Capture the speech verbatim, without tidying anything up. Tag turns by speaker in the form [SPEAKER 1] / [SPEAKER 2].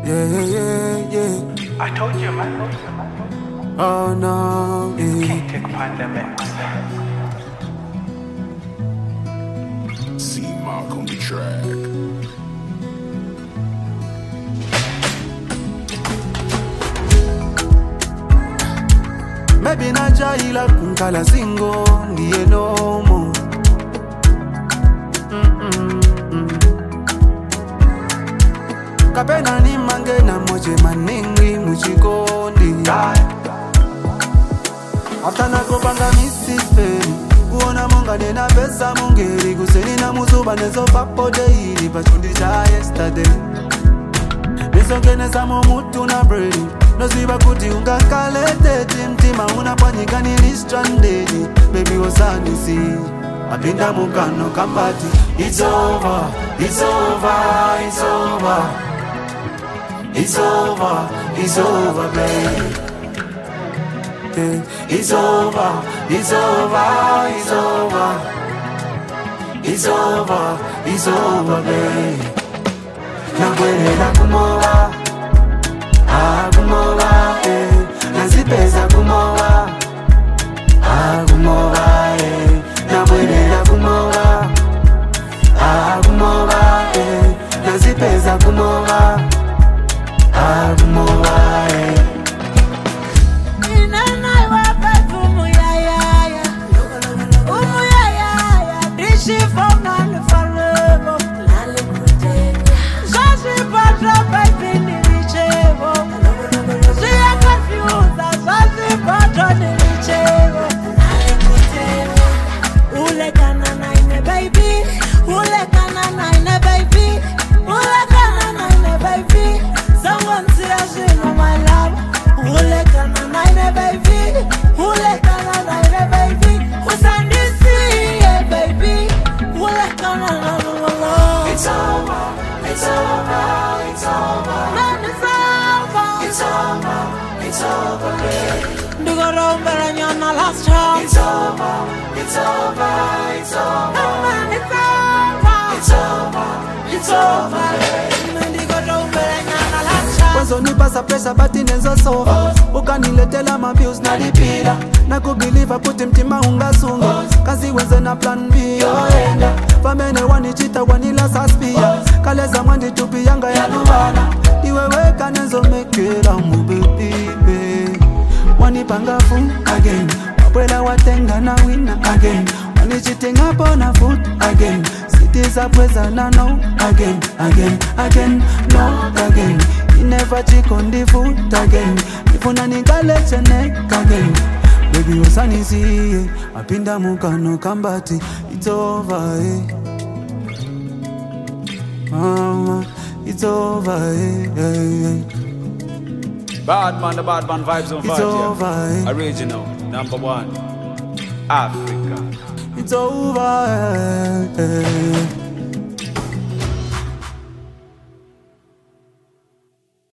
[SPEAKER 1] Yeah, yeah, yeah.
[SPEAKER 2] I told you, man.
[SPEAKER 1] Oh no, yeah.
[SPEAKER 2] Can't take pandemics.
[SPEAKER 3] C Mark on the track.
[SPEAKER 1] Maybe na jaila kunkala singo ndiye nomo. Kapena ni mange na moje maningi muchikondi. After na kupanga Missus Perry, kuona monga nena pesa mungeri, kuseni na muzuba nezo papo daily, pachundi cha yesterday. Nisongeneza momutu na Brady, noziba kuti ungakalete timtima unapanyika nili stranded. Baby wasani si, apinda mukano kambati. It's over, it's over, it's over. It's over, it's over, babe. Yeah. It's over, it's over, it's over. It's over, it's over, babe. Nakwenda kumowa, ah kumowa, eh. Nazipeza kumowa, ah kumowa, eh. Nakwenda kumowa, ah kumowa, eh. Nazipeza kumowa, ah kumowa, eh. It's over, it's over, it's over. Man, it's over. It's over, it's over, babe.
[SPEAKER 4] Do go down, but I'm on my last chance.
[SPEAKER 1] It's over, it's over, it's over.
[SPEAKER 4] Man, it's over.
[SPEAKER 1] It's over, it's over, babe.
[SPEAKER 4] Man, do go down, but I'm on my last chance.
[SPEAKER 1] Wazo nipasa pressure but inenzo sofa. Ukaniletela mabills na lipila. Na kugiliva puti mtima ungasunga. Kazi wenze na plan B yoenda. Famene wanichita wanila saspia. Kaleza mwandi tupi yanga ya luwana. Iwewe kanezo mekela mu baby. Wanipanga fu again. Wapwela watenga na wina again. Wanichitinga pona foot again. Cities are present na no again, again, again, no again. You never check on the foot again. If you nani collect your neck again. Baby usani si, apinda mukano kambati. It's over, eh. Mama, it's over, eh, eh, eh.
[SPEAKER 5] Bad man, the bad man vibes on
[SPEAKER 1] It's
[SPEAKER 5] vibe,
[SPEAKER 1] over,
[SPEAKER 5] yeah.
[SPEAKER 1] eh.
[SPEAKER 5] Original, number one, Africa.
[SPEAKER 1] It's over, eh, eh.